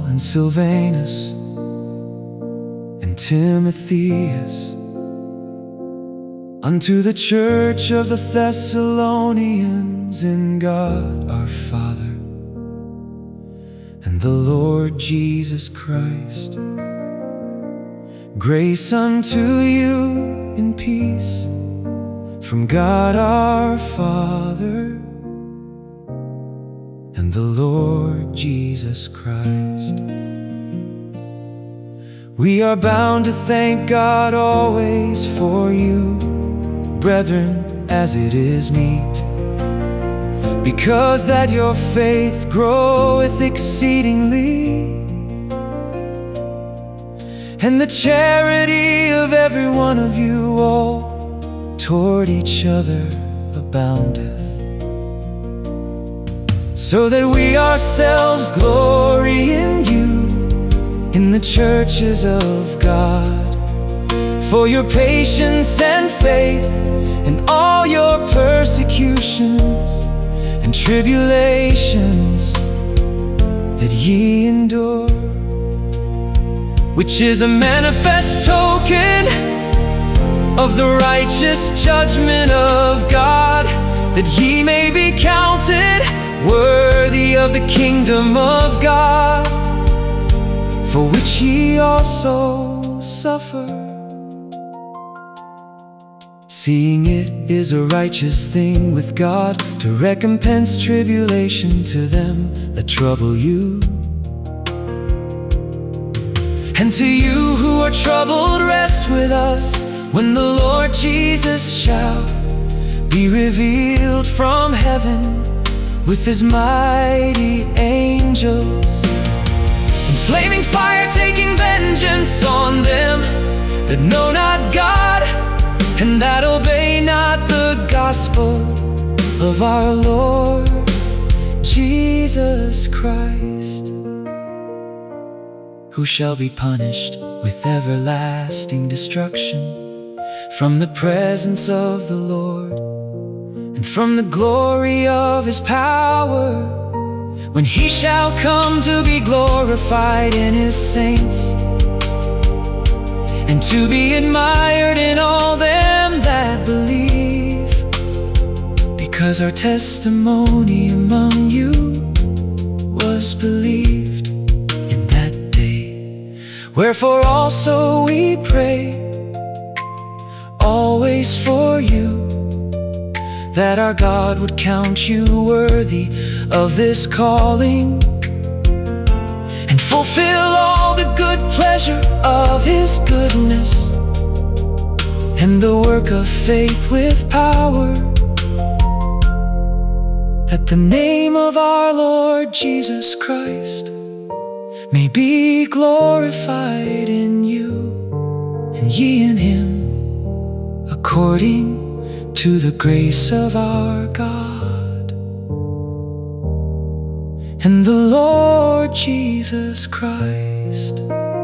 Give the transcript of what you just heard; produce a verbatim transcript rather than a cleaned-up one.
and Silvanus and Timotheus, unto the church of the Thessalonians, in God our Father and the Lord Jesus Christ, grace unto you in peace from God our Father and the Lord Jesus Christ. We are bound to thank God always for you, brethren, as it is meet, because that your faith groweth exceedingly, and the charity of every one of you all toward each other aboundeth, so that we ourselves glory in you in the churches of God, for your patience and faith in all your persecutions and tribulations that ye endure, which is a manifest token of the righteous judgment of God, that ye may be counted worthy of the kingdom of God, for which ye also suffer, seeing it is a righteous thing with God to recompense tribulation to them that trouble you. And to you who are troubled, rest with us when the Lord Jesus shall be revealed from heaven with his mighty angels, in flaming fire, taking vengeance on them that know not God and that obey not the gospel of our Lord Jesus Christ, who shall be punished with everlasting destruction from the presence of the Lord and from the glory of his power, when he shall come to be glorified in his saints, and to be admired in all them that believe, because our testimony among you was believed in that day. Wherefore also we pray always for you, that our God would count you worthy of this calling, and fulfill all the good pleasure of his goodness, and the work of faith with power, that the name of our Lord Jesus Christ may be glorified in you, and ye in him, according to the grace of our God and the Lord Jesus Christ.